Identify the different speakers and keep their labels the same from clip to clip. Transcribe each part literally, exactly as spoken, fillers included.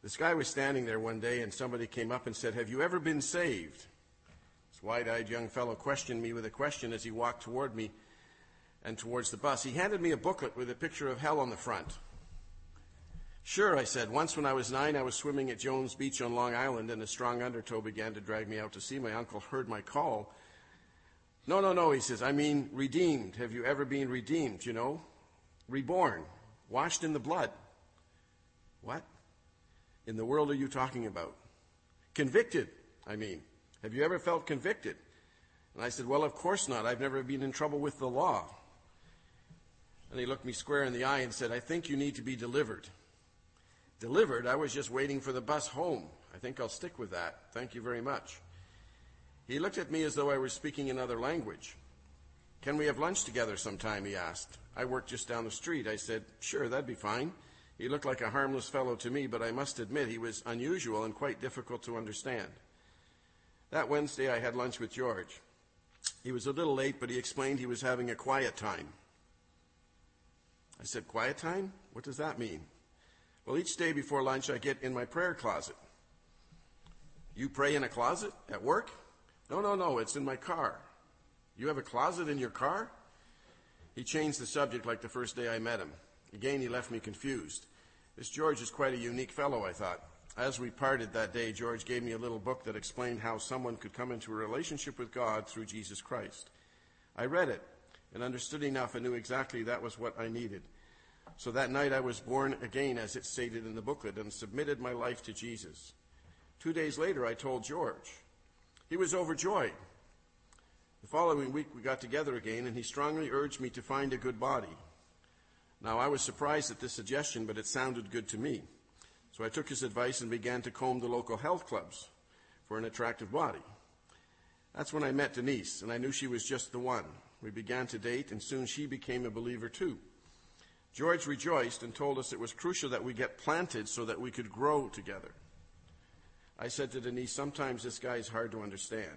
Speaker 1: This guy was standing there one day, and somebody came up and said, "Have you ever been saved?" This wide-eyed young fellow questioned me with a question as he walked toward me and towards the bus. He handed me a booklet with a picture of hell on the front. "Sure," I said. "Once when I was nine, I was swimming at Jones Beach on Long Island, and a strong undertow began to drag me out to sea. My uncle heard my call. 'No, no, no,' he says. 'I mean redeemed. Have you ever been redeemed, you know? Reborn. Washed in the blood.' 'What in the world are you talking about?' 'Convicted, I mean. Have you ever felt convicted?' And I said, 'Well, of course not. I've never been in trouble with the law.' And he looked me square in the eye and said, 'I think you need to be delivered.' Delivered? I was just waiting for the bus home. I think I'll stick with that. Thank you very much." He looked at me as though I were speaking another language. "Can we have lunch together sometime?" he asked. I worked just down the street. I said, "Sure, that'd be fine." He looked like a harmless fellow to me, but I must admit he was unusual and quite difficult to understand. That Wednesday I had lunch with George. He was a little late, but he explained he was having a quiet time. I said, "Quiet time? What does that mean?" "Well, each day before lunch I get in my prayer closet." "You pray in a closet? At work?" "No, no, no, it's in my car." "You have a closet in your car?" He changed the subject like the first day I met him. Again, he left me confused. This George is quite a unique fellow, I thought. As we parted that day, George gave me a little book that explained how someone could come into a relationship with God through Jesus Christ. I read it and understood enough and knew exactly that was what I needed. So that night I was born again, as it stated in the booklet, and submitted my life to Jesus. Two days later, I told George. He was overjoyed. The following week, we got together again, and he strongly urged me to find a good body. Now, I was surprised at this suggestion, but it sounded good to me. So I took his advice and began to comb the local health clubs for an attractive body. That's when I met Denise, and I knew she was just the one. We began to date, and soon she became a believer too. George rejoiced and told us it was crucial that we get planted so that we could grow together. I said to Denise, "Sometimes this guy is hard to understand."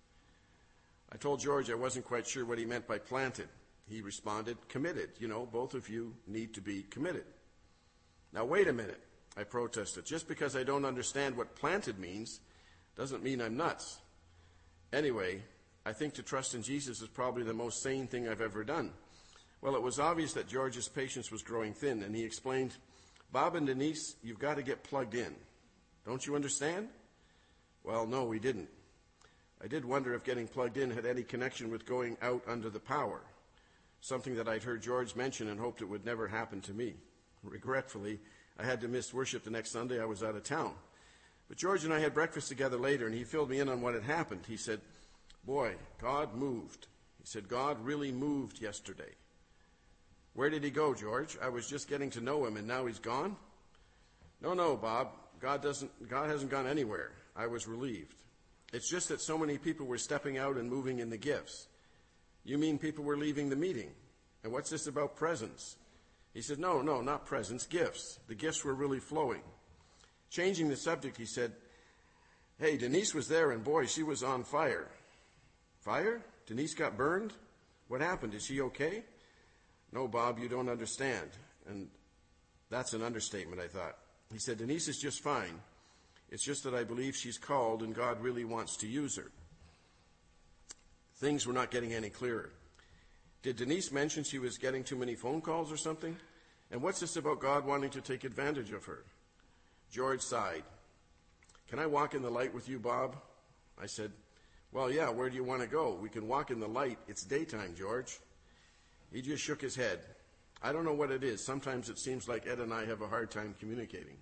Speaker 1: I told George I wasn't quite sure what he meant by planted. He responded, "Committed. You know, both of you need to be committed." "Now, wait a minute," I protested. "Just because I don't understand what planted means doesn't mean I'm nuts. Anyway, I think to trust in Jesus is probably the most sane thing I've ever done." Well, it was obvious that George's patience was growing thin, and he explained, "Bob and Denise, you've got to get plugged in. Don't you understand?" Well, no, we didn't. I did wonder if getting plugged in had any connection with going out under the power, something that I'd heard George mention and hoped it would never happen to me. Regretfully, I had to miss worship the next Sunday. I was out of town. But George and I had breakfast together later, and he filled me in on what had happened. He said, "Boy, God moved." He said, "God really moved yesterday." "Where did he go, George? I was just getting to know him, and now he's gone?" "No, no, Bob. God doesn't. God hasn't gone anywhere." I was relieved. "It's just that so many people were stepping out and moving in the gifts." "You mean people were leaving the meeting? And what's this about presents?" He said, "No, no, not presents, gifts. The gifts were really flowing." Changing the subject, he said, "Hey, Denise was there, and boy, she was on fire." "Fire? Denise got burned? What happened? Is she okay?" "No, Bob, you don't understand." And that's an understatement, I thought. He said, "Denise is just fine. It's just that I believe she's called and God really wants to use her." Things were not getting any clearer. Did Denise mention she was getting too many phone calls or something? And what's this about God wanting to take advantage of her? George sighed. "Can I walk in the light with you, Bob?" I said, "Well, yeah, where do you want to go? We can walk in the light. It's daytime, George." He just shook his head. I don't know what it is. Sometimes it seems like Ed and I have a hard time communicating.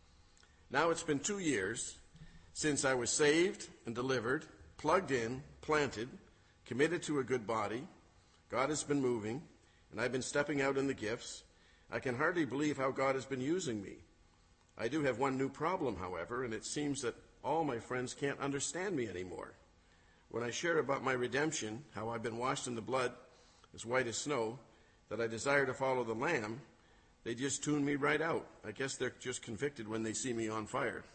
Speaker 1: Now it's been two years since I was saved and delivered, plugged in, planted, committed to a good body. God has been moving, and I've been stepping out in the gifts. I can hardly believe how God has been using me. I do have one new problem, however, and it seems that all my friends can't understand me anymore. When I share about my redemption, how I've been washed in the blood as white as snow, that I desire to follow the Lamb, they just tune me right out. I guess they're just convicted when they see me on fire.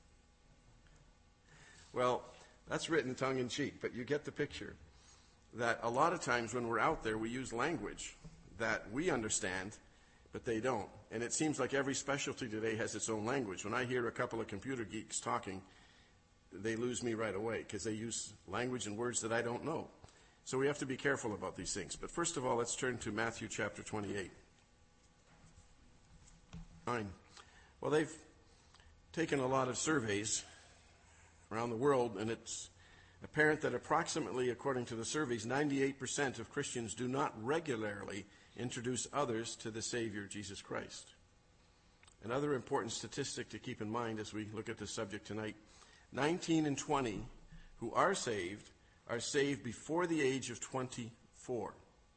Speaker 1: Well, that's written tongue-in-cheek, but you get the picture. That a lot of times when we're out there, we use language that we understand, but they don't. And it seems like every specialty today has its own language. When I hear a couple of computer geeks talking, they lose me right away because they use language and words that I don't know. So we have to be careful about these things. But first of all, let's turn to Matthew chapter twenty-eight. Fine. Well, they've taken a lot of surveys around the world, and it's apparent that approximately, according to the surveys, ninety-eight percent of Christians do not regularly introduce others to the Savior, Jesus Christ. Another important statistic to keep in mind as we look at this subject tonight, nineteen and twenty who are saved are saved before the age of twenty-four.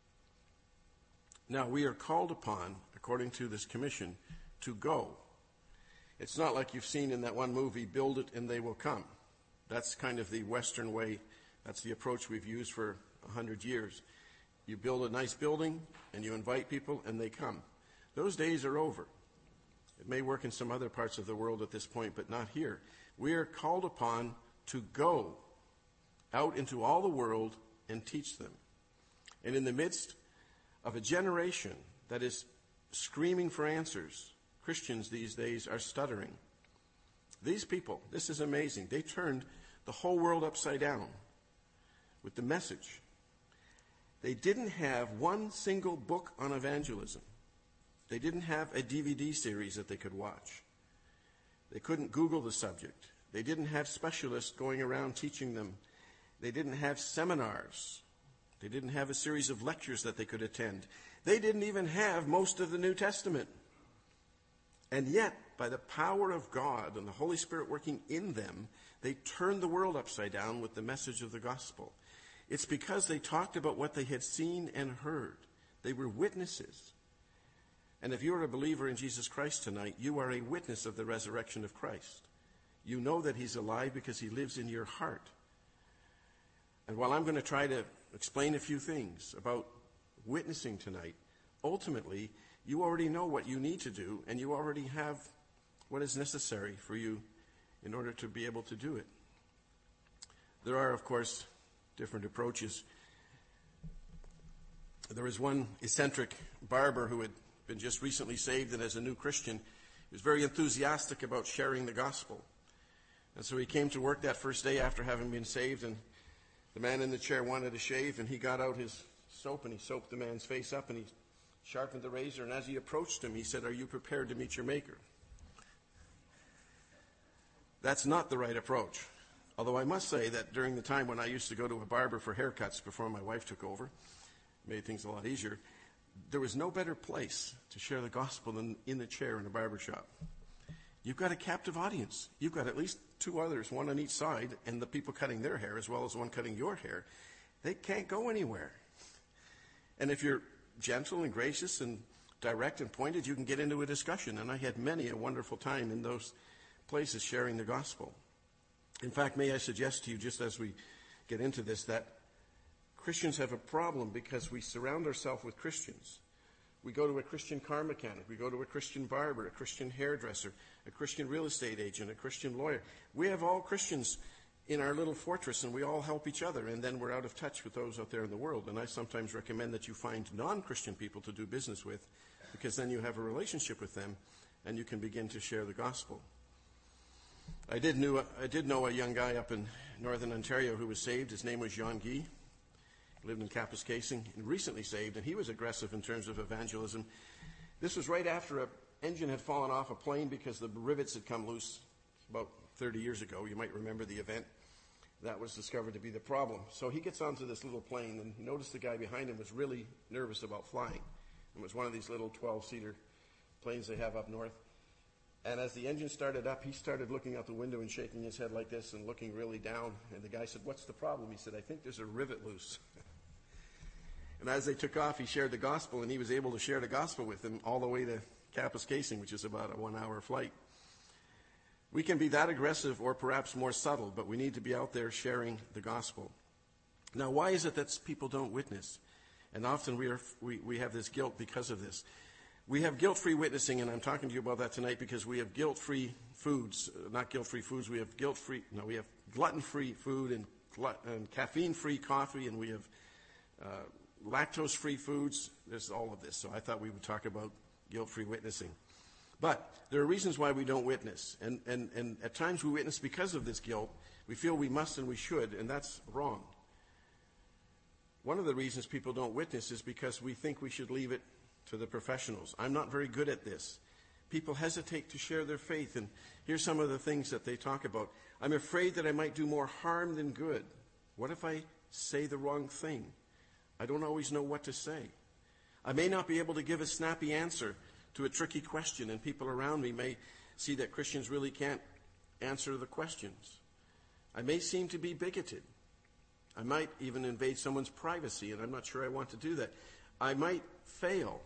Speaker 1: Now, we are called upon, according to this commission, to go. It's not like you've seen in that one movie, Build It and They Will Come. That's kind of the Western way. That's the approach we've used for a hundred years. You build a nice building and you invite people and they come. Those days are over. It may work in some other parts of the world at this point, but not here. We are called upon to go out into all the world and teach them. And in the midst of a generation that is screaming for answers, Christians these days are stuttering. These people, this is amazing, they turned the whole world upside down with the message. They didn't have one single book on evangelism. They didn't have a D V D series that they could watch. They couldn't Google the subject. They didn't have specialists going around teaching them. They didn't have seminars. They didn't have a series of lectures that they could attend. They didn't even have most of the New Testament. And yet, by the power of God and the Holy Spirit working in them, they turned the world upside down with the message of the gospel. It's because they talked about what they had seen and heard. They were witnesses. And if you're a believer in Jesus Christ tonight, you are a witness of the resurrection of Christ. You know that he's alive because he lives in your heart. And while I'm going to try to explain a few things about witnessing tonight, ultimately, you already know what you need to do, and you already have what is necessary for you in order to be able to do it. There are, of course, different approaches. There was one eccentric barber who had been just recently saved, and as a new Christian, he was very enthusiastic about sharing the gospel. And so he came to work that first day after having been saved, and the man in the chair wanted to shave, and he got out his soap, and he soaped the man's face up, and he sharpened the razor, and as he approached him, he said, "Are you prepared to meet your Maker?" That's not the right approach. Although I must say that during the time when I used to go to a barber for haircuts before my wife took over, made things a lot easier, there was no better place to share the gospel than in the chair in a barber shop. You've got a captive audience. You've got at least two others, one on each side, and the people cutting their hair as well as one cutting your hair. They can't go anywhere. And if you're gentle and gracious and direct and pointed, you can get into a discussion. And I had many a wonderful time in those places sharing the gospel. In fact, may I suggest to you, just as we get into this, that Christians have a problem because we surround ourselves with Christians. We go to a Christian car mechanic, we go to a Christian barber, a Christian hairdresser, a Christian real estate agent, a Christian lawyer. We have all Christians in our little fortress, and we all help each other, and then we're out of touch with those out there in the world. And I sometimes recommend that you find non-Christian people to do business with, because then you have a relationship with them, and you can begin to share the gospel. I did, knew, I did know a young guy up in northern Ontario who was saved. His name was Jean Guy. He lived in Kapuskasing, and recently saved, and he was aggressive in terms of evangelism. This was right after an engine had fallen off a plane because the rivets had come loose about thirty years ago. You might remember the event. That was discovered to be the problem. So he gets onto this little plane, and he noticed the guy behind him was really nervous about flying. It was one of these little twelve-seater planes they have up north. And as the engine started up, he started looking out the window and shaking his head like this and looking really down. And the guy said, "What's the problem?" He said, "I think there's a rivet loose." And as they took off, he shared the gospel, and he was able to share the gospel with them all the way to Kapuskasing, which is about a one-hour flight. We can be that aggressive or perhaps more subtle, but we need to be out there sharing the gospel. Now, why is it that people don't witness? And often we, are, we, we have this guilt because of this. We have guilt-free witnessing, and I'm talking to you about that tonight because we have guilt-free foods, not guilt-free foods, we have guilt-free, no, we have gluten-free food and, glut, and caffeine-free coffee, and we have uh, lactose-free foods. There's all of this, so I thought we would talk about guilt-free witnessing. But there are reasons why we don't witness. And, and, and at times we witness because of this guilt. We feel we must and we should, and that's wrong. One of the reasons people don't witness is because we think we should leave it to the professionals. I'm not very good at this. People hesitate to share their faith, and here's some of the things that they talk about. I'm afraid that I might do more harm than good. What if I say the wrong thing? I don't always know what to say. I may not be able to give a snappy answer to a tricky question, and people around me may see that Christians really can't answer the questions. I may seem to be bigoted. I might even invade someone's privacy, and I'm not sure I want to do that. I might fail.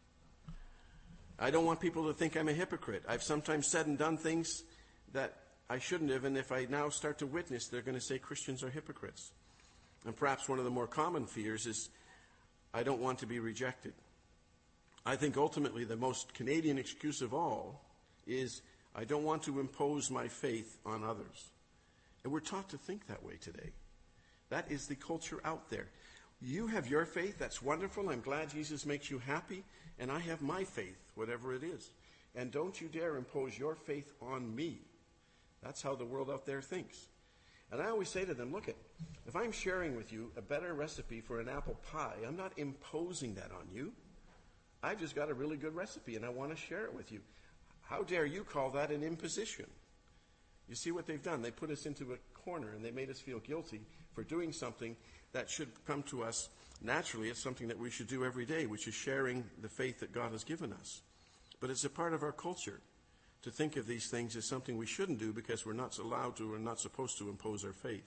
Speaker 1: I don't want people to think I'm a hypocrite. I've sometimes said and done things that I shouldn't have, and if I now start to witness, they're going to say Christians are hypocrites. And perhaps one of the more common fears is I don't want to be rejected. I think ultimately the most Canadian excuse of all is I don't want to impose my faith on others. And we're taught to think that way today. That is the culture out there. You have your faith, that's wonderful. I'm glad Jesus makes you happy. And I have my faith, whatever it is. And don't you dare impose your faith on me. That's how the world out there thinks. And I always say to them, look, it, if I'm sharing with you a better recipe for an apple pie, I'm not imposing that on you. I've just got a really good recipe and I want to share it with you. How dare you call that an imposition? You see what they've done? They put us into a corner and they made us feel guilty for doing something that should come to us naturally. It's something that we should do every day, which is sharing the faith that God has given us. But it's a part of our culture to think of these things as something we shouldn't do because we're not allowed to or not supposed to impose our faith.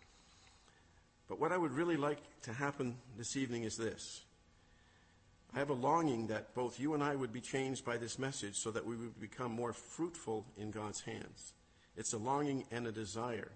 Speaker 1: But what I would really like to happen this evening is this. I have a longing that both you and I would be changed by this message so that we would become more fruitful in God's hands. It's a longing and a desire.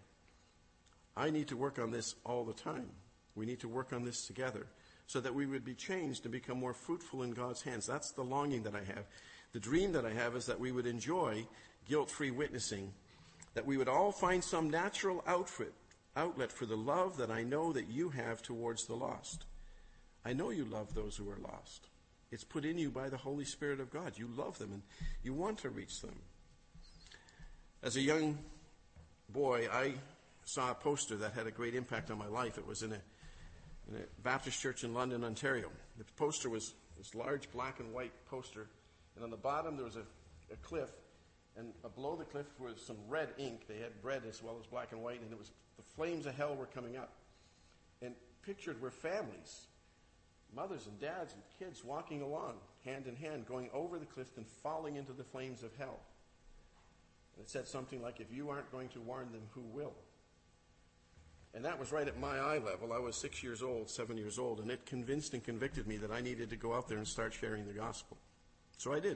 Speaker 1: I need to work on this all the time. We need to work on this together so that we would be changed and become more fruitful in God's hands. That's the longing that I have. The dream that I have is that we would enjoy guilt-free witnessing, that we would all find some natural outfit, outlet for the love that I know that you have towards the lost. I know you love those who are lost. It's put in you by the Holy Spirit of God. You love them and you want to reach them. As a young boy, I saw a poster that had a great impact on my life. It was in a, in a Baptist church in London, Ontario. The poster was this large black and white poster, and on the bottom there was a, a cliff, and below the cliff was some red ink. They had red as well as black and white, and it was the flames of hell were coming up. And pictured were families, mothers and dads and kids walking along, hand in hand, going over the cliff and falling into the flames of hell. And it said something like, if you aren't going to warn them, who will? And that was right at my eye level. I was six years old, seven years old, and it convinced and convicted me that I needed to go out there and start sharing the gospel. So I did.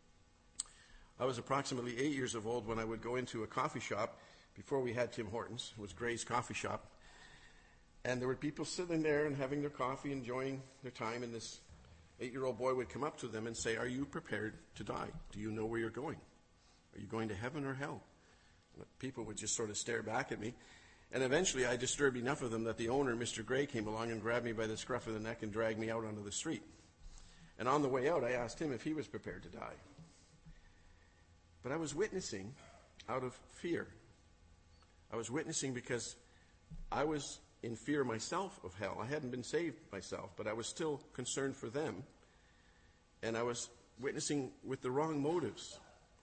Speaker 1: I was approximately eight years of old when I would go into a coffee shop before we had Tim Hortons. It was Gray's Coffee Shop. And there were people sitting there and having their coffee, enjoying their time, and this eight-year-old boy would come up to them and say, are you prepared to die? Do you know where you're going? Are you going to heaven or hell? And people would just sort of stare back at me. And eventually I disturbed enough of them that the owner, Mister Gray, came along and grabbed me by the scruff of the neck and dragged me out onto the street. And on the way out, I asked him if he was prepared to die. But I was witnessing out of fear. I was witnessing because I was in fear myself of hell. I hadn't been saved myself, but I was still concerned for them. And I was witnessing with the wrong motives.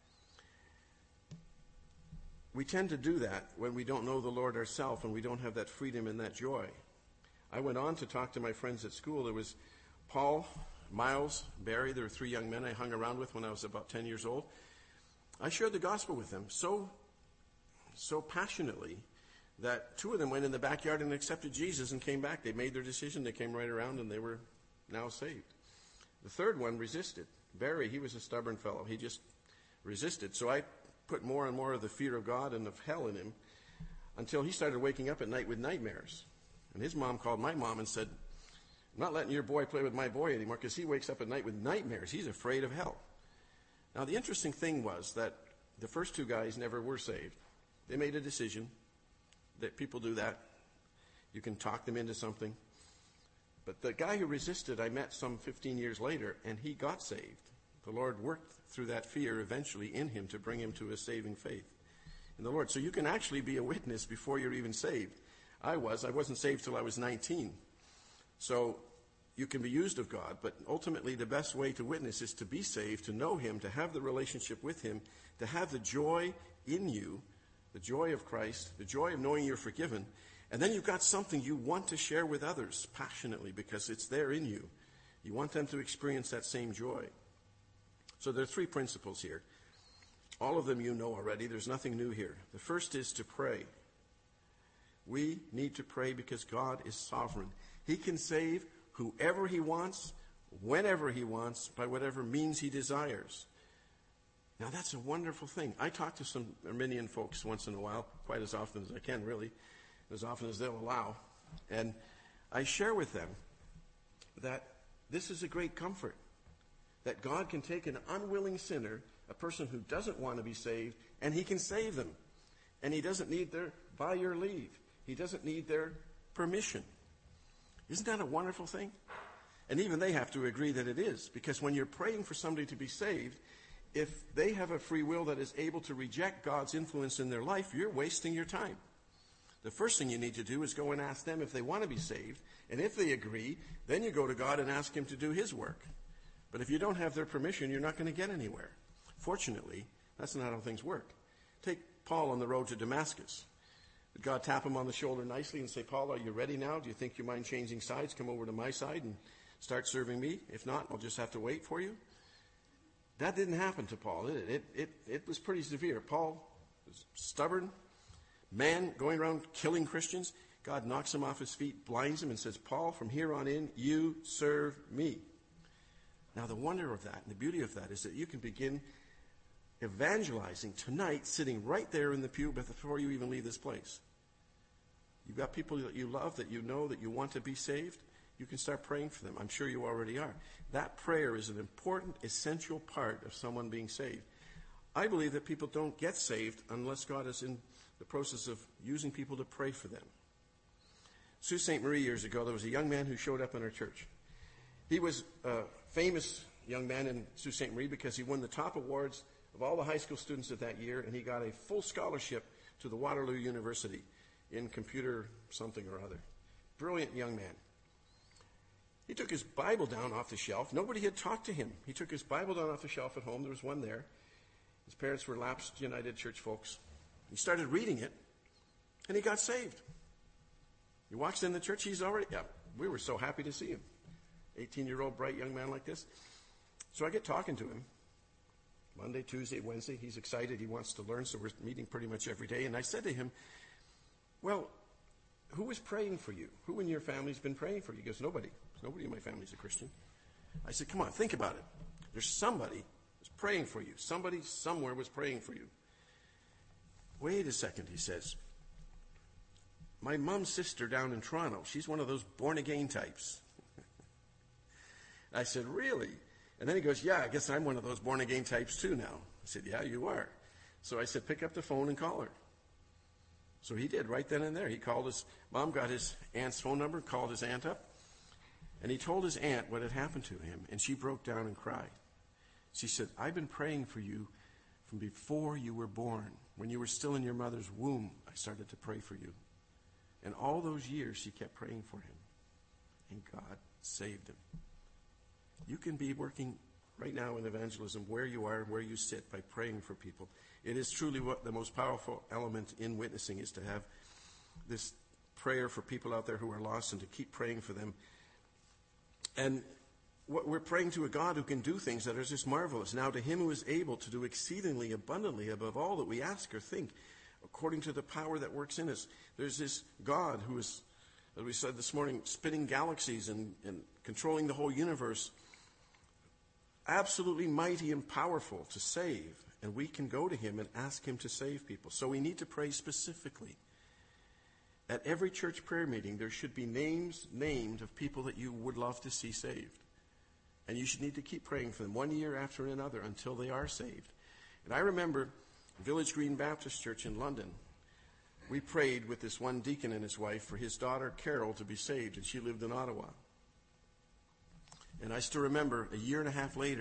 Speaker 1: We tend to do that when we don't know the Lord ourselves and we don't have that freedom and that joy. I went on to talk to my friends at school. There was Paul, Miles, Barry. There were three young men I hung around with when I was about ten years old. I shared the gospel with them so, so passionately that two of them went in the backyard and accepted Jesus and came back. They made their decision. They came right around and they were now saved. The third one resisted. Barry, he was a stubborn fellow. He just resisted. So I put more and more of the fear of God and of hell in him until he started waking up at night with nightmares. And his mom called my mom and said, I'm not letting your boy play with my boy anymore because he wakes up at night with nightmares. He's afraid of hell. Now, the interesting thing was that the first two guys never were saved. They made a decision. That people do that. You can talk them into something. But the guy who resisted, I met some fifteen years later, and he got saved. The Lord worked through that fear eventually in him to bring him to a saving faith in the Lord. So you can actually be a witness before you're even saved. I was. I wasn't saved till I was nineteen. So you can be used of God, but ultimately the best way to witness is to be saved, to know him, to have the relationship with him, to have the joy in you, the joy of Christ, the joy of knowing you're forgiven. And then you've got something you want to share with others passionately because it's there in you. You want them to experience that same joy. So there are three principles here. All of them you know already. There's nothing new here. The first is to pray. We need to pray because God is sovereign. He can save whoever he wants, whenever he wants, by whatever means he desires. Now that's a wonderful thing. I talk to some Arminian folks once in a while, quite as often as I can really, as often as they'll allow. And I share with them that this is a great comfort, that God can take an unwilling sinner, a person who doesn't want to be saved, and he can save them. And he doesn't need their, by your leave. He doesn't need their permission. Isn't that a wonderful thing? And even they have to agree that it is, because when you're praying for somebody to be saved, if they have a free will that is able to reject God's influence in their life, you're wasting your time. The first thing you need to do is go and ask them if they want to be saved, and if they agree, then you go to God and ask him to do his work. But if you don't have their permission, you're not going to get anywhere. Fortunately, that's not how things work. Take Paul on the road to Damascus. Did God tap him on the shoulder nicely and say, Paul, are you ready now? Do you think you mind changing sides? Come over to my side and start serving me. If not, I'll just have to wait for you. That didn't happen to Paul, did it? It, it, it was pretty severe. Paul was stubborn, man going around killing Christians. God knocks him off his feet, blinds him, and says, Paul, from here on in, you serve me. Now, the wonder of that and the beauty of that is that you can begin evangelizing tonight, sitting right there in the pew before you even leave this place. You've got people that you love, that you know, that you want to be saved. You can start praying for them. I'm sure you already are. That prayer is an important, essential part of someone being saved. I believe that people don't get saved unless God is in the process of using people to pray for them. Sault Ste. Marie years ago, there was a young man who showed up in our church. He was a famous young man in Sault Ste. Marie because he won the top awards of all the high school students of that year, and he got a full scholarship to the Waterloo University in computer something or other. Brilliant young man. He took his Bible down off the shelf. Nobody had talked to him. He took his Bible down off the shelf at home. There was one there. His parents were lapsed United Church folks. He started reading it, and he got saved. He walks in the church. He's already, yeah, we were so happy to see him. eighteen-year-old bright young man like this. So I get talking to him. Monday, Tuesday, Wednesday. He's excited. He wants to learn, so we're meeting pretty much every day. And I said to him, well, who is praying for you? Who in your family's been praying for you? He goes, nobody. Nobody in my family's a Christian. I said, come on, think about it. There's somebody who's praying for you. Somebody somewhere was praying for you. Wait a second, he says. My mom's sister down in Toronto, she's one of those born-again types. I said, really? And then he goes, yeah, I guess I'm one of those born-again types too now. I said, yeah, you are. So I said, pick up the phone and call her. So he did right then and there. He called his mom, got his aunt's phone number, called his aunt up, and he told his aunt what had happened to him, and she broke down and cried. She said, I've been praying for you from before you were born. When you were still in your mother's womb, I started to pray for you. And all those years, she kept praying for him, and God saved him. You can be working right now in evangelism where you are, where you sit, by praying for people. It is truly what the most powerful element in witnessing is, to have this prayer for people out there who are lost and to keep praying for them. And what we're praying to a God who can do things that are just marvelous. Now to him who is able to do exceedingly abundantly above all that we ask or think, according to the power that works in us. There's this God who is, as we said this morning, spinning galaxies and, and controlling the whole universe. Absolutely mighty and powerful to save. And we can go to him and ask him to save people. So we need to pray specifically. At every church prayer meeting, there should be names named of people that you would love to see saved. And you should need to keep praying for them one year after another until they are saved. And I remember Village Green Baptist Church in London. We prayed with this one deacon and his wife for his daughter Carol to be saved, and she lived in Ottawa. And I still remember a year and a half later,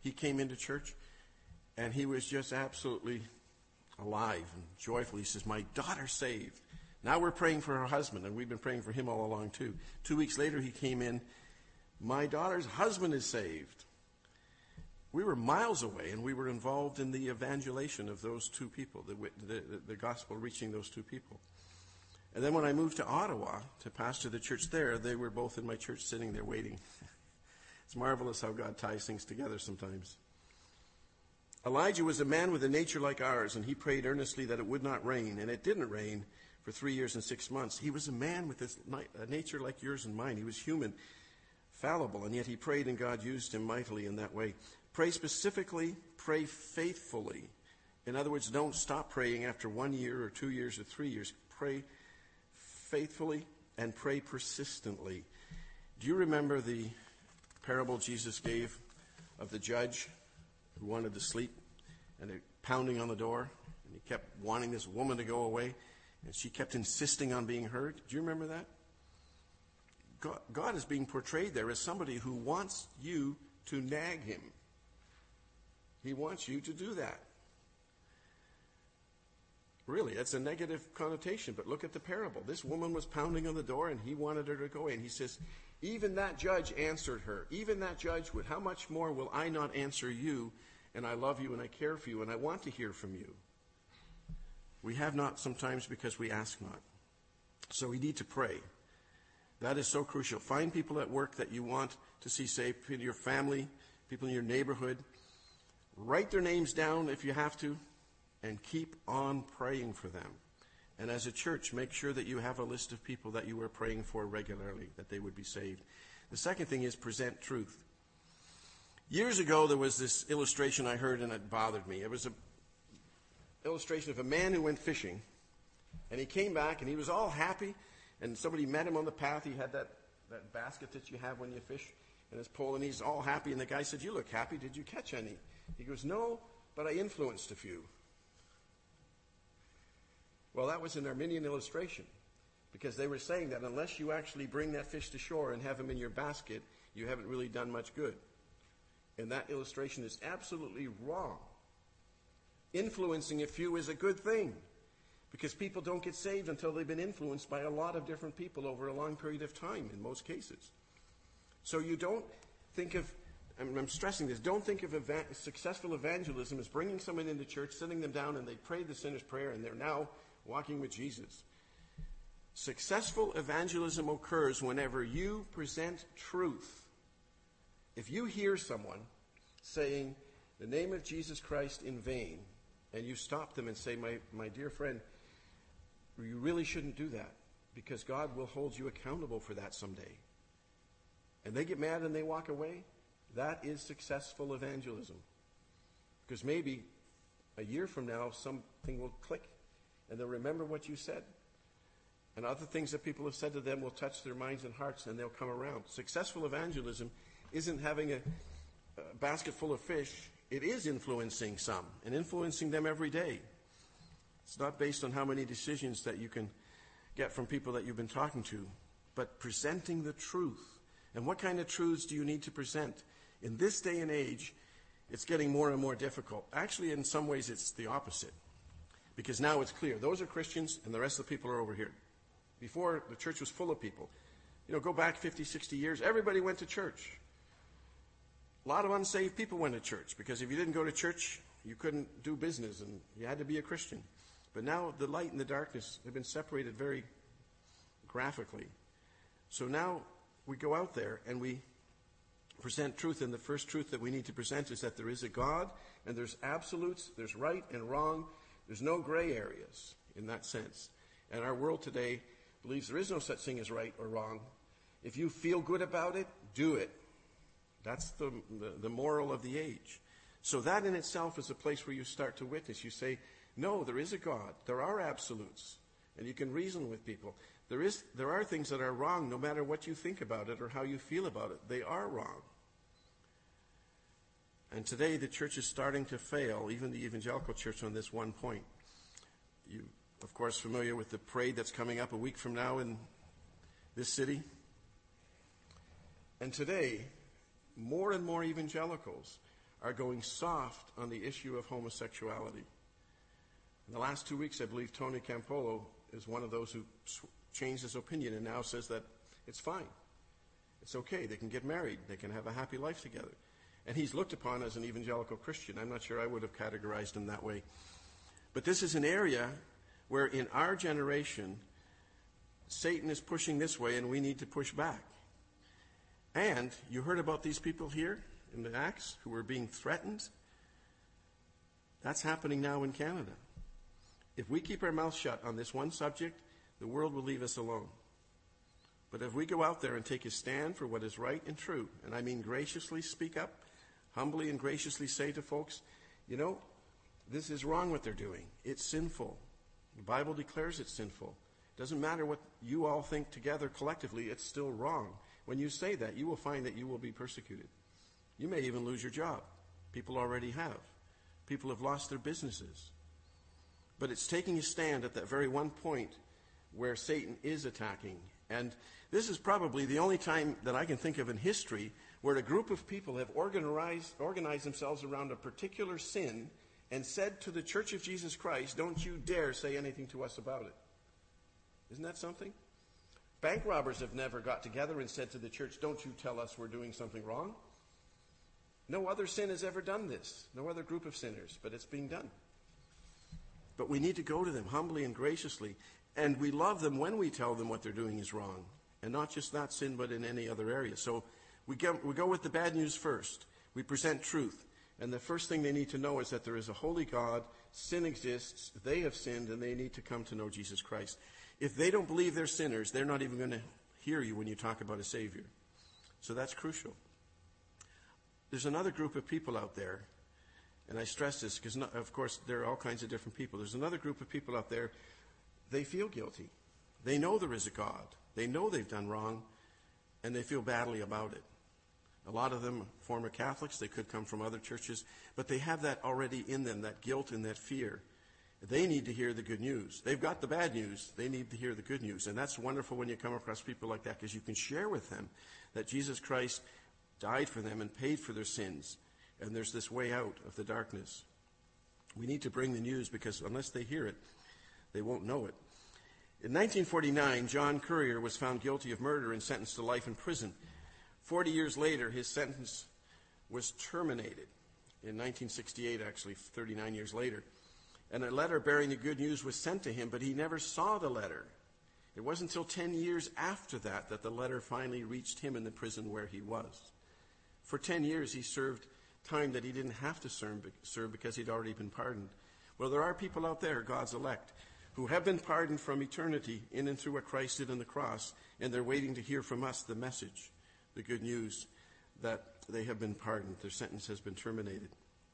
Speaker 1: he came into church, and he was just absolutely alive and joyful. He says, my daughter's saved. Now we're praying for her husband, and we've been praying for him all along too. Two weeks later, he came in, my daughter's husband is saved. We were miles away, and we were involved in the evangelization of those two people, the, the, the gospel reaching those two people. And then when I moved to Ottawa to pastor the church there, they were both in my church sitting there waiting. It's marvelous how God ties things together sometimes. Elijah was a man with a nature like ours, and he prayed earnestly that it would not rain, and it didn't rain for three years and six months. He was a man with a nature like yours and mine. He was human, fallible, and yet he prayed, and God used him mightily in that way. Pray specifically, pray faithfully. In other words, don't stop praying after one year or two years or three years. Pray faithfully and pray persistently. Do you remember the parable Jesus gave of the judge who wanted to sleep and pounding on the door, and he kept wanting this woman to go away, and she kept insisting on being heard? Do you remember that? God, God is being portrayed there as somebody who wants you to nag him. He wants you to do that. Really, that's a negative connotation, but look at the parable. This woman was pounding on the door, and he wanted her to go in. He says, even that judge answered her. Even that judge would. How much more will I not answer you? And I love you, and I care for you, and I want to hear from you. We have not sometimes because we ask not. So we need to pray. That is so crucial. Find people at work that you want to see saved, people in your family, people in your neighborhood. Write their names down if you have to, and keep on praying for them. And as a church, make sure that you have a list of people that you are praying for regularly, that they would be saved. The second thing is present truth. Years ago, there was this illustration I heard, and it bothered me. It was an illustration of a man who went fishing, and he came back, and he was all happy, and somebody met him on the path. He had that, that basket that you have when you fish, and his pole, and he's all happy, and the guy said, you look happy. Did you catch any? He goes, no, but I influenced a few. Well, that was an Arminian illustration, because they were saying that unless you actually bring that fish to shore and have him in your basket, you haven't really done much good. And that illustration is absolutely wrong. Influencing a few is a good thing, because people don't get saved until they've been influenced by a lot of different people over a long period of time, in most cases. So you don't think of, I'm stressing this, don't think of eva- successful evangelism as bringing someone into church, sitting them down, and they prayed the sinner's prayer, and they're now walking with Jesus. Successful evangelism occurs whenever you present truth. If you hear someone saying the name of Jesus Christ in vain, and you stop them and say, my, my dear friend, you really shouldn't do that, because God will hold you accountable for that someday. And they get mad and they walk away, that is successful evangelism. Because maybe a year from now, something will click, and they'll remember what you said. And other things that people have said to them will touch their minds and hearts, and they'll come around. Successful evangelism isn't having a, a basket full of fish. It is influencing some, and influencing them every day. It's not based on how many decisions that you can get from people that you've been talking to, but presenting the truth. And what kind of truths do you need to present? In this day and age, it's getting more and more difficult. Actually, in some ways, it's the opposite. Because now it's clear. Those are Christians, and the rest of the people are over here. Before, the church was full of people. You know, go back fifty, sixty years, everybody went to church. A lot of unsaved people went to church, because if you didn't go to church, you couldn't do business, and you had to be a Christian. But now the light and the darkness have been separated very graphically. So now we go out there and we present truth, and the first truth that we need to present is that there is a God, and there's absolutes, there's right and wrong, there's no gray areas in that sense. And our world today believes there is no such thing as right or wrong. If you feel good about it, do it. That's the, the, the moral of the age. So that in itself is a place where you start to witness. You say, no, there is a God. There are absolutes. And you can reason with people. There is, there are things that are wrong no matter what you think about it or how you feel about it. They are wrong. And today the church is starting to fail, even the evangelical church, on this one point. You, of course, familiar with the parade that's coming up a week from now in this city? And today, more and more evangelicals are going soft on the issue of homosexuality. In the last two weeks, I believe Tony Campolo is one of those who changed his opinion and now says that it's fine. It's okay. They can get married. They can have a happy life together. And he's looked upon as an evangelical Christian. I'm not sure I would have categorized him that way. But this is an area where in our generation, Satan is pushing this way and we need to push back. And you heard about these people here in the Acts who were being threatened. That's happening now in Canada. If we keep our mouth shut on this one subject, the world will leave us alone. But if we go out there and take a stand for what is right and true, and I mean graciously speak up, humbly and graciously say to folks, you know, this is wrong what they're doing. It's sinful. The Bible declares it's sinful. It doesn't matter what you all think together collectively, it's still wrong. When you say that, you will find that you will be persecuted. You may even lose your job. People already have. People have lost their businesses. But it's taking a stand at that very one point where Satan is attacking. And this is probably the only time that I can think of in history where a group of people have organized, organized themselves around a particular sin and said to the Church of Jesus Christ, don't you dare say anything to us about it. Isn't that something? Bank robbers have never got together and said to the church, don't you tell us we're doing something wrong. No other sin has ever done this. No other group of sinners, but it's being done. But we need to go to them humbly and graciously. And we love them when we tell them what they're doing is wrong. And not just that sin, but in any other area. So we, get, we go with the bad news first. We present truth. And the first thing they need to know is that there is a holy God, sin exists, they have sinned, and they need to come to know Jesus Christ. If they don't believe they're sinners, they're not even going to hear you when you talk about a Savior. So that's crucial. There's another group of people out there, and I stress this because, of course, there are all kinds of different people. There's another group of people out there, they feel guilty. They know there is a God. They know they've done wrong, and they feel badly about it. A lot of them are former Catholics. They could come from other churches, but they have that already in them, that guilt and that fear. They need to hear the good news. They've got the bad news. They need to hear the good news. And that's wonderful when you come across people like that because you can share with them that Jesus Christ died for them and paid for their sins. And there's this way out of the darkness. We need to bring the news because unless they hear it, they won't know it. In nineteen forty-nine, John Currier was found guilty of murder and sentenced to life in prison. Forty years later, his sentence was terminated. In nineteen sixty-eight, actually, thirty-nine years later. And a letter bearing the good news was sent to him, but he never saw the letter. It wasn't until ten years after that that the letter finally reached him in the prison where he was. For ten years, he served time that he didn't have to serve because he'd already been pardoned. Well, there are people out there, God's elect, who have been pardoned from eternity in and through what Christ did on the cross, and they're waiting to hear from us the message, the good news that they have been pardoned. Their sentence has been terminated.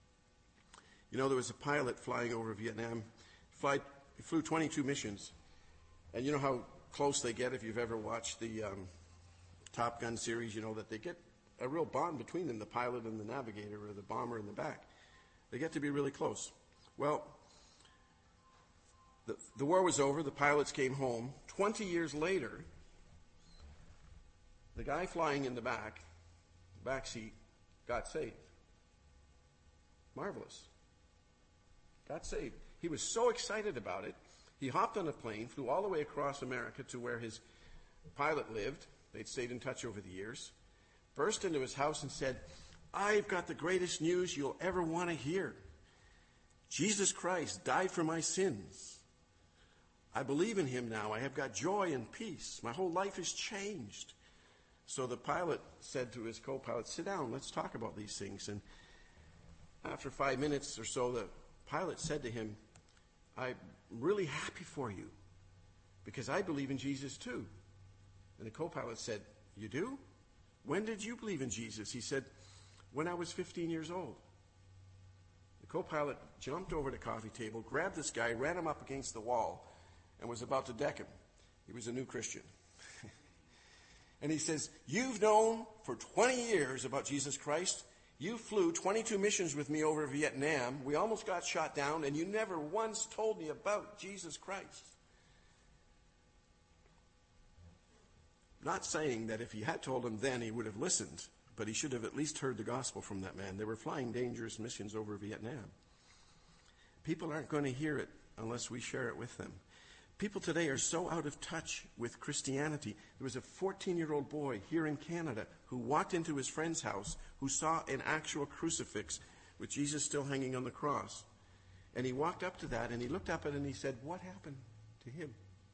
Speaker 1: You know, there was a pilot flying over Vietnam. Flight, he flew twenty-two missions. And you know how close they get if you've ever watched the um, Top Gun series, you know, that they get a real bond between them, the pilot and the navigator or the bomber in the back. They get to be really close. Well, the, the war was over. The pilots came home. twenty years later, the guy flying in the back, back seat, got saved. Marvelous. Got saved. He was so excited about it, he hopped on a plane, flew all the way across America to where his pilot lived. They'd stayed in touch over the years. Burst into his house and said, I've got the greatest news you'll ever want to hear. Jesus Christ died for my sins. I believe in him now. I have got joy and peace. My whole life has changed. So the pilot said to his co-pilot, sit down, let's talk about these things. And after five minutes or so, the pilot said to him, I'm really happy for you because I believe in Jesus too. And the co-pilot said, you do? When did you believe in Jesus? He said, when I was fifteen years old. The co-pilot jumped over the coffee table, grabbed this guy, ran him up against the wall, and was about to deck him. He was a new Christian. And he says, you've known for twenty years about Jesus Christ. You flew twenty-two missions with me over Vietnam. We almost got shot down, and you never once told me about Jesus Christ. Not saying that if he had told him then, he would have listened. but he should have at least heard the gospel from that man. They were flying dangerous missions over Vietnam. People aren't going to hear it unless we share it with them. People today are so out of touch with Christianity. There was a fourteen-year-old boy here in Canada who walked into his friend's house who saw an actual crucifix with Jesus still hanging on the cross. And he walked up to that and he looked up at it and he said, "What happened to him?"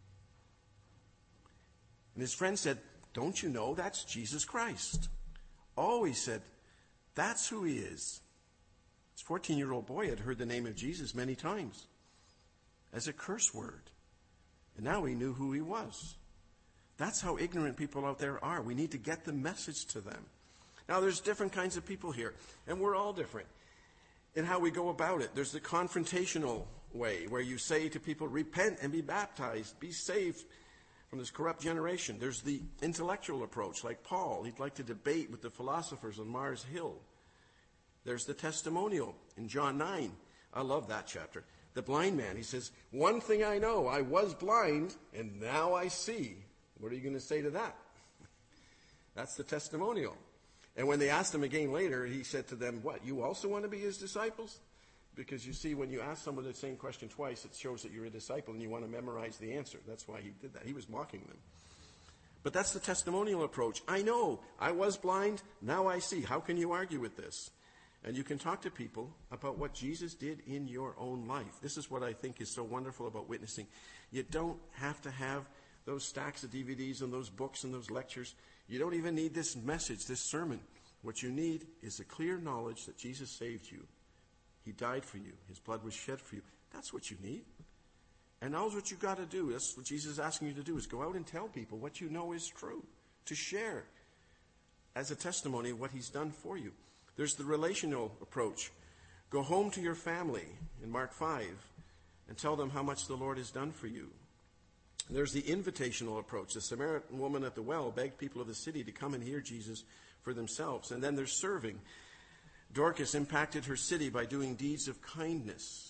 Speaker 1: And his friend said, "Don't you know that's Jesus Christ?" Oh, he said, "That's who he is." This fourteen-year-old boy had heard the name of Jesus many times as a curse word. And now he knew who he was. That's how ignorant people out there are. We need to get the message to them. Now, there's different kinds of people here, and we're all different in how we go about it. There's the confrontational way, where you say to people, repent and be baptized, be saved from this corrupt generation. There's the intellectual approach, like Paul. He'd like to debate with the philosophers on Mars Hill. There's the testimonial in John nine. I love that chapter. The blind man, he says, "One thing I know, I was blind, and now I see." What are you going to say to that? That's the testimonial. And when they asked him again later, he said to them, "What, you also want to be his disciples?" Because you see, when you ask someone the same question twice, it shows that you're a disciple and you want to memorize the answer. That's why he did that. He was mocking them. But that's the testimonial approach. I know, I was blind, now I see. How can you argue with this? And you can talk to people about what Jesus did in your own life. This is what I think is so wonderful about witnessing. You don't have to have those stacks of D V Ds and those books and those lectures. You don't even need this message, this sermon. What you need is a clear knowledge that Jesus saved you. He died for you. His blood was shed for you. That's what you need. And that's what you've got to do. That's what Jesus is asking you to do, is go out and tell people what you know is true, to share as a testimony what he's done for you. There's the relational approach. Go home to your family in Mark five and tell them how much the Lord has done for you. There's the invitational approach. The Samaritan woman at the well begged people of the city to come and hear Jesus for themselves. And then there's serving. Dorcas impacted her city by doing deeds of kindness.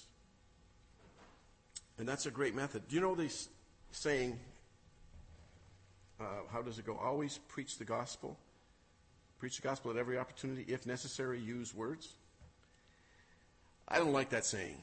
Speaker 1: And that's a great method. Do you know this saying, uh, how does it go? Always preach the gospel. Preach the gospel at every opportunity. If necessary, use words. I don't like that saying.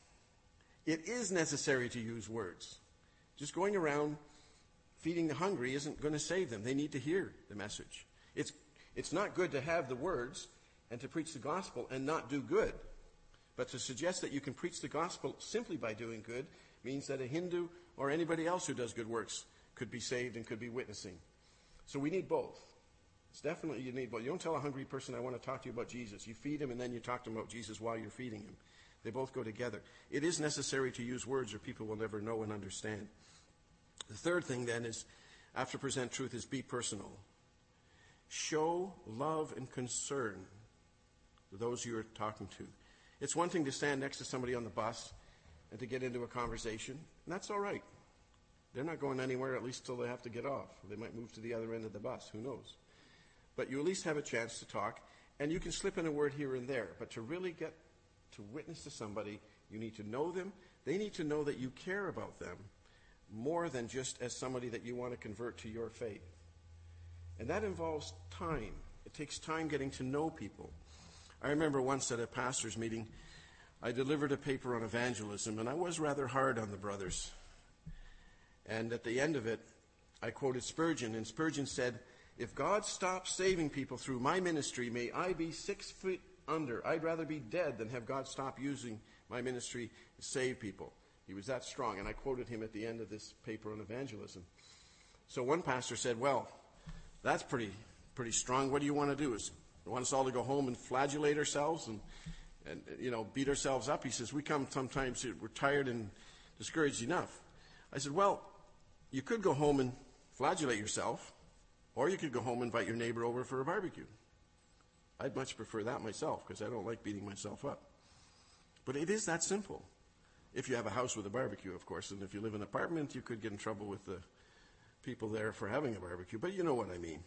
Speaker 1: It is necessary to use words. Just going around feeding the hungry isn't going to save them. They need to hear the message. It's, it's not good to have the words and to preach the gospel and not do good. But to suggest that you can preach the gospel simply by doing good means that a Hindu or anybody else who does good works could be saved and could be witnessing. So we need both. It's definitely you need both. You don't tell a hungry person, "I want to talk to you about Jesus." You feed him and then you talk to him about Jesus while you're feeding him. They both go together. It is necessary to use words or people will never know and understand. The third thing then is, after present truth, is be personal. Show love and concern to those you're talking to. It's one thing to stand next to somebody on the bus and to get into a conversation, and that's all right. They're not going anywhere, at least till they have to get off. They might move to the other end of the bus. Who knows? But you at least have a chance to talk, and you can slip in a word here and there. But to really get to witness to somebody, you need to know them. They need to know that you care about them more than just as somebody that you want to convert to your faith. And that involves time. It takes time getting to know people. I remember once at a pastor's meeting, I delivered a paper on evangelism, and I was rather hard on the brothers. And at the end of it, I quoted Spurgeon, and Spurgeon said, "If God stops saving people through my ministry, may I be six feet under. I'd rather be dead than have God stop using my ministry to save people." He was that strong, and I quoted him at the end of this paper on evangelism. So one pastor said, "Well, that's pretty pretty strong. What do you want to do? Is you want us all to go home and flagellate ourselves and, and you know, beat ourselves up?" He says, "We come sometimes, we're tired and discouraged enough." I said, "Well, you could go home and flagellate yourself, or you could go home and invite your neighbor over for a barbecue." I'd much prefer that myself, because I don't like beating myself up. But it is that simple. If you have a house with a barbecue, of course, and if you live in an apartment, you could get in trouble with the people there for having a barbecue. But you know what I mean.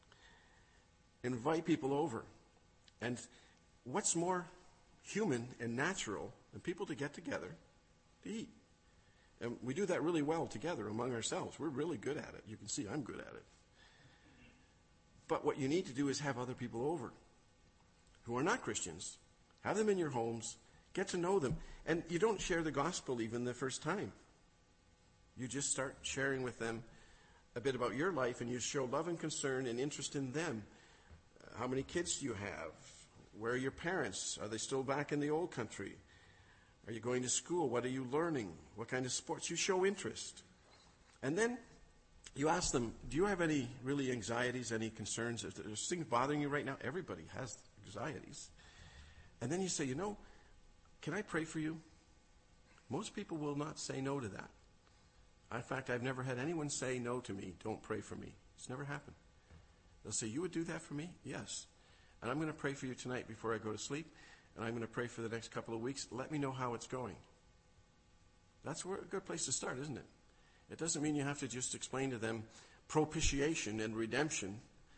Speaker 1: Invite people over. And what's more human and natural than people to get together to eat? And we do that really well together among ourselves. We're really good at it. You can see I'm good at it. But what you need to do is have other people over who are not Christians. Have them in your homes. Get to know them. And you don't share the gospel even the first time. You just start sharing with them a bit about your life, and you show love and concern and interest in them. How many kids do you have? Where are your parents? Are they still back in the old country? Are you going to school? What are you learning? What kind of sports? You show interest. And then you ask them, do you have any really anxieties, any concerns? If there's things bothering you right now, everybody has anxieties. And then you say, you know, can I pray for you? Most people will not say no to that. In fact, I've never had anyone say no to me, don't pray for me. It's never happened. They'll say, you would do that for me? Yes. And I'm going to pray for you tonight before I go to sleep, and I'm going to pray for the next couple of weeks. Let me know how it's going. That's where, a good place to start, isn't it? It doesn't mean you have to just explain to them propitiation and redemption.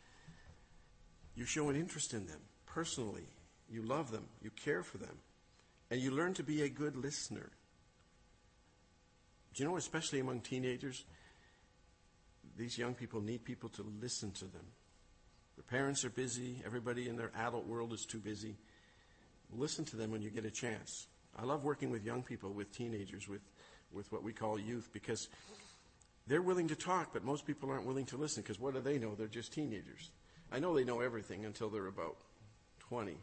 Speaker 1: You show an interest in them personally. You love them. You care for them. And you learn to be a good listener. Do you know, especially among teenagers, these young people need people to listen to them. Their parents are busy. Everybody in their adult world is too busy. Listen to them when you get a chance. I love working with young people, with teenagers, with, with what we call youth, because they're willing to talk, but most people aren't willing to listen, because what do they know? They're just teenagers. I know they know everything until they're about twenty.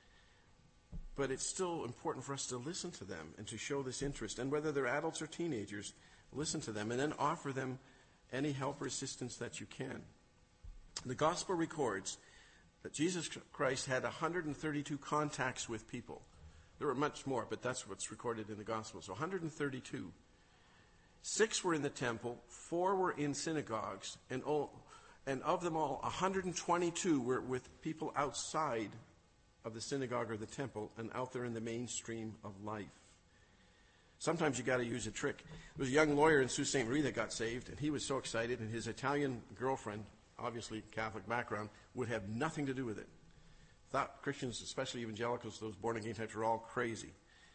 Speaker 1: But it's still important for us to listen to them and to show this interest. And whether they're adults or teenagers, listen to them and then offer them any help or assistance that you can. The gospel records that Jesus Christ had one hundred thirty-two contacts with people. There were much more, but that's what's recorded in the gospel. So one hundred thirty-two. Six were in the temple, four were in synagogues, and, all, and of them all, one hundred twenty-two were with people outside of the synagogue or the temple and out there in the mainstream of life. Sometimes you got to use a trick. There was a young lawyer in Sault Ste. Marie that got saved, and he was so excited, and his Italian girlfriend, obviously Catholic background, would have nothing to do with it. Thought Christians, especially evangelicals, those born-again types, were all crazy.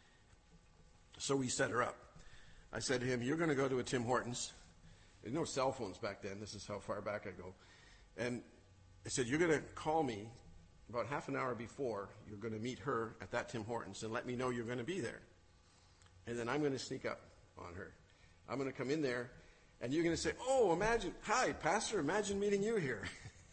Speaker 1: So we set her up. I said to him, you're going to go to a Tim Hortons. There's no cell phones back then. This is how far back I go. And I said, you're going to call me about half an hour before. You're going to meet her at that Tim Hortons and let me know you're going to be there. And then I'm going to sneak up on her. I'm going to come in there, and you're going to say, oh, imagine, hi, Pastor, imagine meeting you here.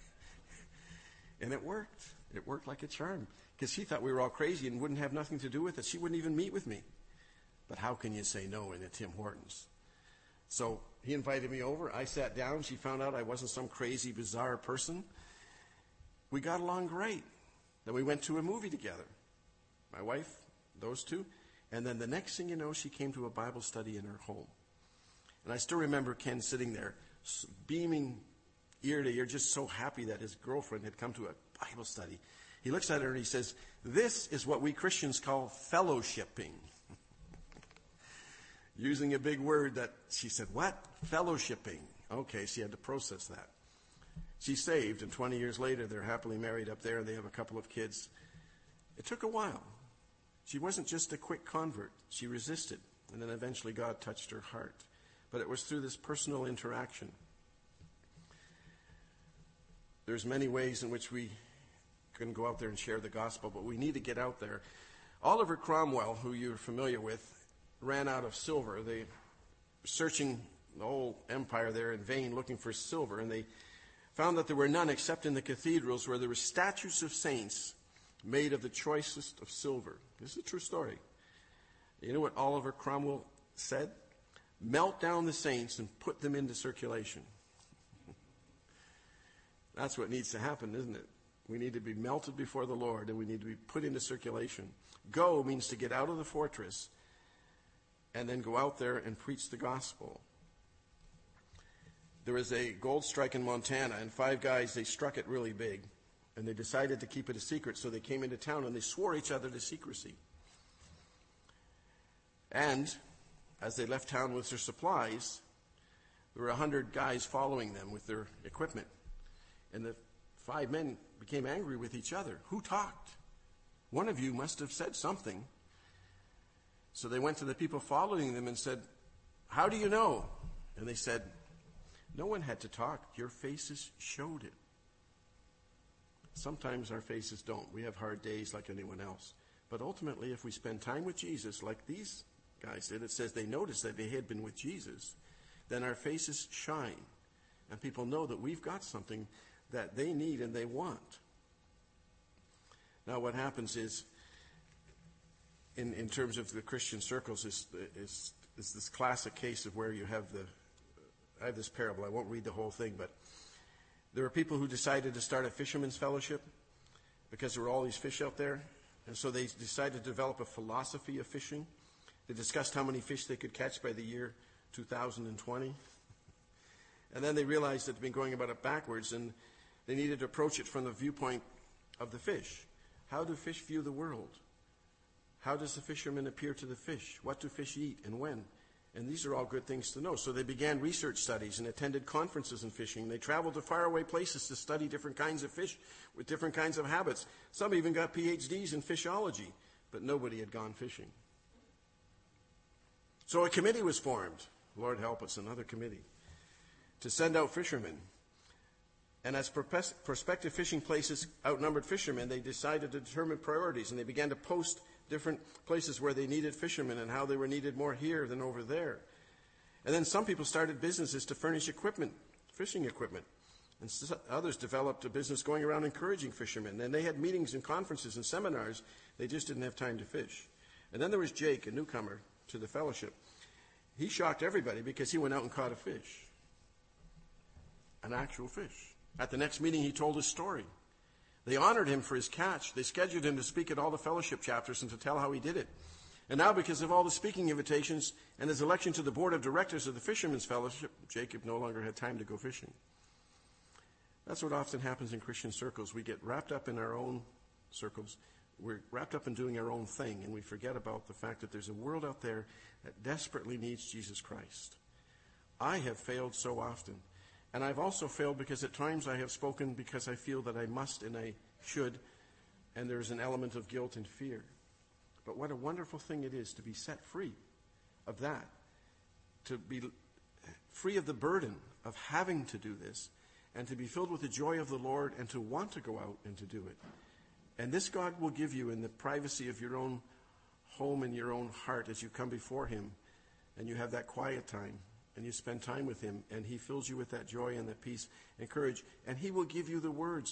Speaker 1: And it worked. It worked like a charm, because she thought we were all crazy and wouldn't have nothing to do with it. She wouldn't even meet with me. But how can you say no in a Tim Hortons? So he invited me over. I sat down. She found out I wasn't some crazy, bizarre person. We got along great. Then we went to a movie together. My wife, those two. And then the next thing you know, she came to a Bible study in her home. And I still remember Ken sitting there, beaming ear to ear, just so happy that his girlfriend had come to a Bible study. He looks at her and he says, this is what we Christians call fellowshipping. Using a big word that she said, what? Fellowshipping. Okay, she had to process that. She's saved, and twenty years later, they're happily married up there, and they have a couple of kids. It took a while. She wasn't just a quick convert. She resisted, and then eventually God touched her heart. But it was through this personal interaction. There's many ways in which we can go out there and share the gospel, but we need to get out there. Oliver Cromwell, who you're familiar with, ran out of silver. They were searching the whole empire there in vain, looking for silver, and they found that there were none except in the cathedrals, where there were statues of saints made of the choicest of silver. This is a true story. You know what Oliver Cromwell said? Melt down the saints and put them into circulation. That's what needs to happen, isn't it? We need to be melted before the Lord, and we need to be put into circulation. Go means to get out of the fortress and then go out there and preach the gospel. There was a gold strike in Montana, and five guys, they struck it really big, and they decided to keep it a secret, so they came into town, and they swore each other to secrecy. And as they left town with their supplies, there were a hundred guys following them with their equipment. And the five men became angry with each other. Who talked? One of you must have said something. So they went to the people following them and said, how do you know? And they said, no one had to talk. Your faces showed it. Sometimes our faces don't. We have hard days like anyone else. But ultimately, if we spend time with Jesus, like these guys did, it says they noticed that they had been with Jesus, then our faces shine. And people know that we've got something that they need and they want. Now what happens is, in, in terms of the Christian circles, is, is, is this classic case of where you have the, I have this parable, I won't read the whole thing, but there were people who decided to start a fisherman's fellowship because there were all these fish out there. And so they decided to develop a philosophy of fishing. They discussed how many fish they could catch by the year two thousand twenty. And then they realized that they'd been going about it backwards, and they needed to approach it from the viewpoint of the fish. How do fish view the world? How does the fisherman appear to the fish? What do fish eat and when? And these are all good things to know. So they began research studies and attended conferences in fishing. They traveled to faraway places to study different kinds of fish with different kinds of habits. Some even got P H Ds in fishology, but nobody had gone fishing. So a committee was formed. Lord help us, another committee, to send out fishermen. And as prospective fishing places outnumbered fishermen, they decided to determine priorities, and they began to post different places where they needed fishermen and how they were needed more here than over there. And then some people started businesses to furnish equipment, fishing equipment. And others developed a business going around encouraging fishermen. And they had meetings and conferences and seminars. They just didn't have time to fish. And then there was Jake, a newcomer to the fellowship. He shocked everybody because he went out and caught a fish. An actual fish. At the next meeting, he told his story. They honored him for his catch. They scheduled him to speak at all the fellowship chapters and to tell how he did it. And now, because of all the speaking invitations and his election to the board of directors of the Fishermen's Fellowship, Jacob no longer had time to go fishing. That's what often happens in Christian circles. We get wrapped up in our own circles. We're wrapped up in doing our own thing, and we forget about the fact that there's a world out there that desperately needs Jesus Christ. I have failed so often. And I've also failed because at times I have spoken because I feel that I must and I should, and there's an element of guilt and fear. But what a wonderful thing it is to be set free of that, to be free of the burden of having to do this, and to be filled with the joy of the Lord and to want to go out and to do it. And this God will give you in the privacy of your own home and your own heart as you come before him and you have that quiet time. And you spend time with him, and he fills you with that joy and that peace and courage, and he will give you the words.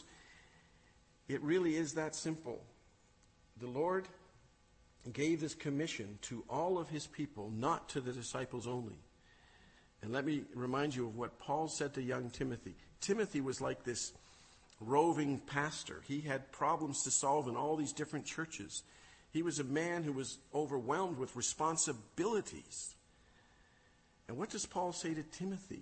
Speaker 1: It really is that simple. The Lord gave this commission to all of his people, not to the disciples only. And let me remind you of what Paul said to young Timothy. Timothy was like this roving pastor. He had problems to solve in all these different churches. He was a man who was overwhelmed with responsibilities. And what does Paul say to Timothy?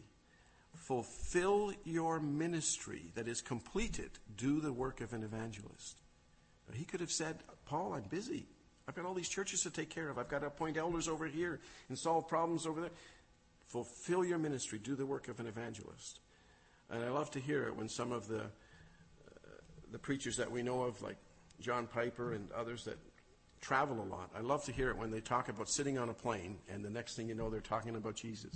Speaker 1: Fulfill your ministry that is completed. Do the work of an evangelist. Now, he could have said, Paul, I'm busy. I've got all these churches to take care of. I've got to appoint elders over here and solve problems over there. Fulfill your ministry. Do the work of an evangelist. And I love to hear it when some of the, uh, the preachers that we know of, like John Piper and others that travel a lot. I love to hear it when they talk about sitting on a plane and the next thing you know they're talking about Jesus.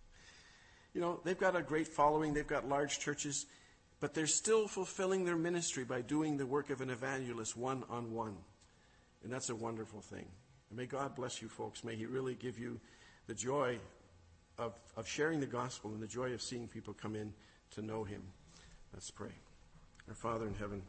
Speaker 1: You know, they've got a great following, they've got large churches, but they're still fulfilling their ministry by doing the work of an evangelist one-on-one. And that's a wonderful thing. And may God bless you folks. May he really give you the joy of, of sharing the gospel and the joy of seeing people come in to know him. Let's pray. Our Father in heaven,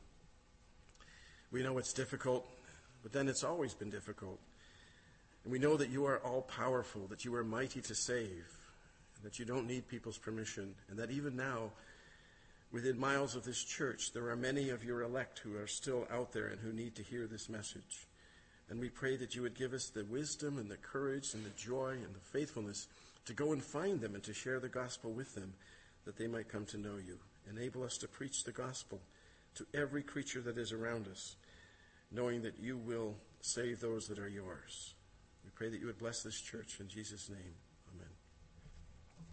Speaker 1: we know it's difficult. But then it's always been difficult. And we know that you are all-powerful, that you are mighty to save, and that you don't need people's permission, and that even now, within miles of this church, there are many of your elect who are still out there and who need to hear this message. And we pray that you would give us the wisdom and the courage and the joy and the faithfulness to go and find them and to share the gospel with them, that they might come to know you. Enable us to preach the gospel to every creature that is around us, knowing that you will save those that are yours. We pray that you would bless this church in Jesus' name.